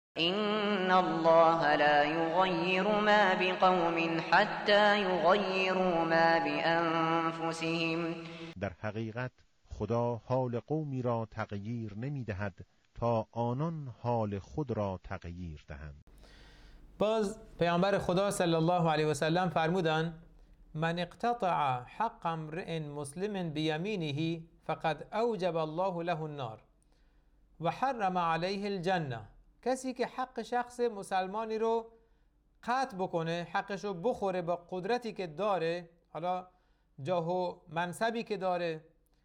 إن الله لا يغير ما بقوم حتى يغيروا ما بأنفسهم. در حقیقت خدا حال قومی را تغییر نمی دهد تا آنان حال خود را تغییر دهند. باز پیامبر خدا صلی الله علیه و سلم فرمودند من اقتطع حق امرئ مسلم بیمینه فقد اوجب الله له النار و حرم علیه الجنه. کسی که حق شخص مسلمانی رو قطع بکنه، حقش رو بخوره با قدرتی که داره، حالا جاه و منصبی که داره،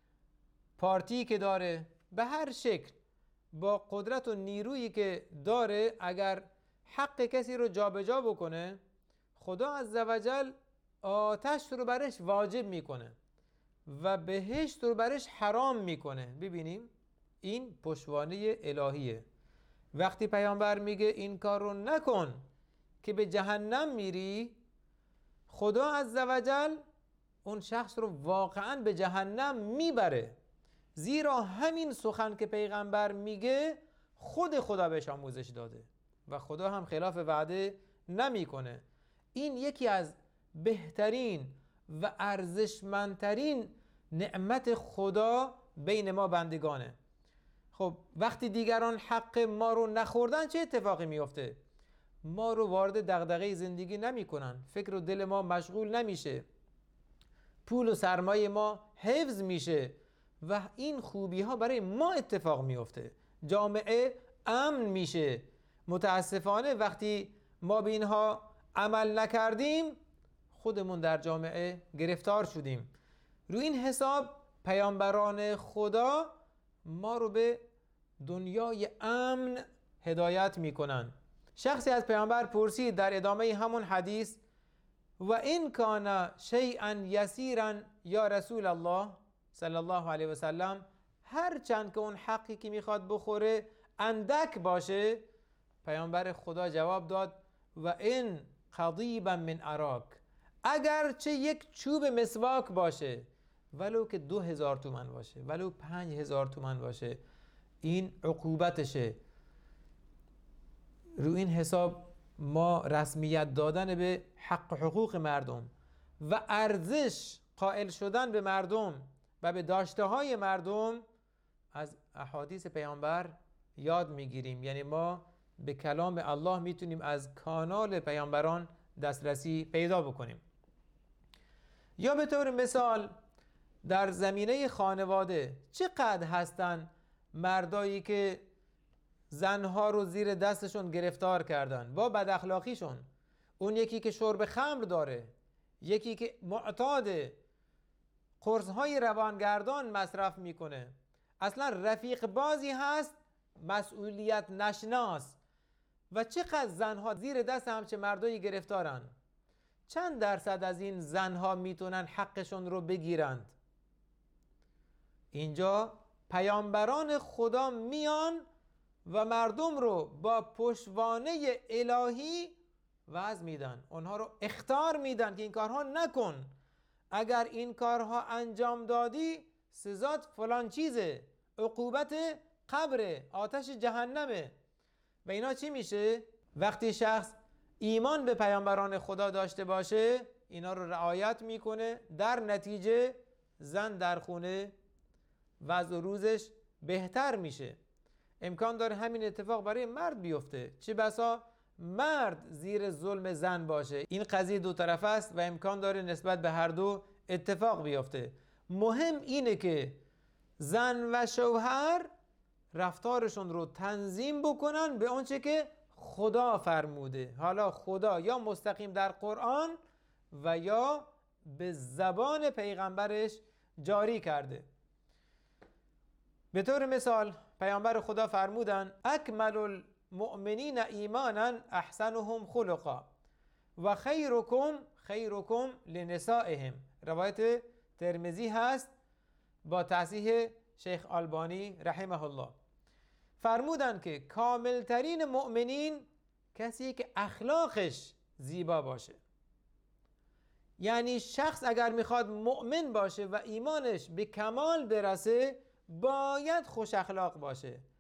پارتی که داره، به هر شکل با قدرت و نیرویی که داره اگر حق کسی رو جابجا بکنه، خدا عزوجل آتش رو برش واجب میکنه و بهشت رو برش حرام میکنه. ببینیم این پشتوانه الهیه. وقتی پیامبر میگه این کار رو نکن که به جهنم میری، خدا عزوجل اون شخص رو واقعا به جهنم میبره، زیرا همین سخن که پیغمبر میگه خود خدا بهش آموزش داده و خدا هم خلاف وعده نمیکنه. این یکی از بهترین و ارزشمندترین نعمت خدا بین ما بندگانه. خب وقتی دیگران حق ما رو نخوردن چه اتفاقی میفته؟ ما رو وارد دغدغه زندگی نمی کنن، فکر و دل ما مشغول نمیشه، پول و سرمایه ما حفظ میشه و این خوبی ها برای ما اتفاق میفته، جامعه امن میشه. متاسفانه وقتی ما به اینها عمل نکردیم خودمون در جامعه گرفتار شدیم. روی این حساب پیامبران خدا ما رو به دنیای امن هدایت میکنن. شخصی از پیامبر پرسید در ادامه همون حدیث و این کان شیئا یسیرا یا رسول الله صلی الله علیه و سلم، هر چند که اون حقی که میخواد بخوره اندک باشه، پیامبر خدا جواب داد و این قضیبا من اراک، اگر چه یک چوب مسواک باشه، ولو که 2000 تومان باشه، ولو 5000 تومان باشه، این عقوبتشه. رو این حساب ما رسمیت دادن به حق و حقوق مردم و ارزش قائل شدن به مردم و به داشته های مردم از احادیث پیامبر یاد میگیریم. یعنی ما به کلام الله میتونیم از کانال پیامبران دسترسی پیدا بکنیم. یا به طور مثال در زمینه خانواده چقدر هستن مردایی که زنها رو زیر دستشون گرفتار کردن با بد اخلاقیشون، اون یکی که شرب خمر داره، یکی که معتاده، قرصهای روانگردان مصرف میکنه، اصلا رفیق بازی هست، مسئولیت نشناس. و چقدر زنها زیر دست همچه مردایی گرفتارن؟ چند درصد از این زنها میتونن حقشون رو بگیرند؟ اینجا پیامبران خدا میان و مردم رو با پشتوانه الهی وعظ میدن، اونها رو اخطار میدن که این کارها نکن، اگر این کارها انجام دادی سزات فلان چیزه، عقوبت قبر، آتش جهنمه. و اینا چی میشه؟ وقتی شخص ایمان به پیامبران خدا داشته باشه اینا رو رعایت میکنه، در نتیجه زن در خونه وضع روزش بهتر میشه. امکان داره همین اتفاق برای مرد بیفته، چه بسا مرد زیر ظلم زن باشه. این قضیه دو طرف است و امکان داره نسبت به هر دو اتفاق بیفته. مهم اینه که زن و شوهر رفتارشون رو تنظیم بکنن به آنچه که خدا فرموده. حالا خدا یا مستقیم در قرآن و یا به زبان پیغمبرش جاری کرده. به طور مثال پیامبر خدا فرمودن اکمل المؤمنین ایمانا احسنهم خلقا و خیرکم لنسائهم. روایت ترمذی هست با تصحیح شیخ البانی رحمه الله. فرمودن که کاملترین مؤمنین کسی که اخلاقش زیبا باشه. یعنی شخص اگر میخواد مؤمن باشه و ایمانش به کمال برسه باید خوش اخلاق باشه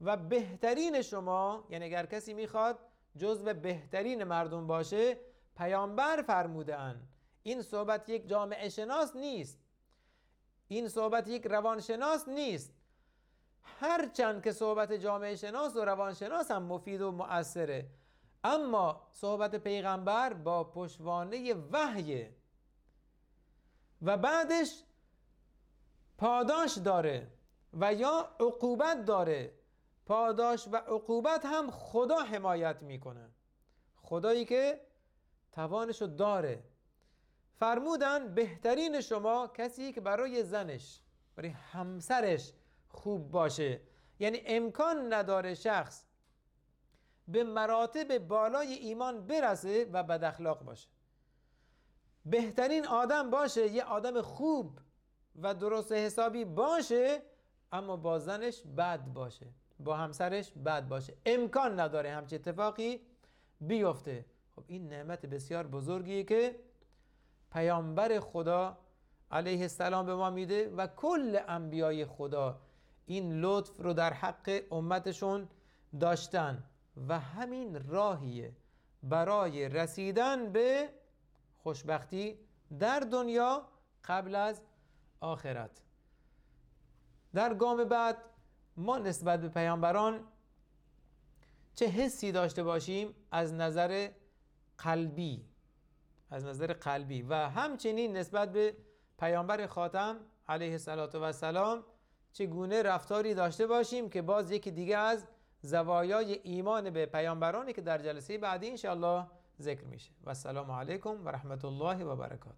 و بهترین شما، یعنی اگر کسی میخواد جزو بهترین مردم باشه، پیامبر فرمودن. این صحبت یک جامعه شناس نیست، این صحبت یک روانشناس نیست، هرچند که صحبت جامعه شناس و روانشناس هم مفید و مؤثره، اما صحبت پیغمبر با پشتوانه وحیه و بعدش پاداش داره و یا عقوبت داره. پاداش و عقوبت هم خدا حمایت میکنه، خدایی که توانشو داره. فرمودن بهترین شما کسی که برای زنش، برای همسرش خوب باشه. یعنی امکان نداره شخص به مراتب بالای ایمان برسه و بد اخلاق باشه. بهترین آدم باشه یه آدم خوب و درست حسابی باشه، اما با زنش بد باشه، با همسرش بد باشه. امکان نداره همچین اتفاقی بیفته. خب این نعمت بسیار بزرگیه که پیامبر خدا علیه السلام به ما میده و کل انبیای خدا این لطف رو در حق امتشون داشتن و همین راهیه برای رسیدن به خوشبختی در دنیا قبل از آخرت. در گام بعد ما نسبت به پیامبران چه حسی داشته باشیم از نظر قلبی، و همچنین نسبت به پیامبر خاتم علیه السلام چگونه رفتاری داشته باشیم که باز یکی دیگه از زوایای ایمان به پیامبرانی که در جلسه بعدی انشاءالله ذکر میشه. و السلام علیکم و رحمت الله و برکاته.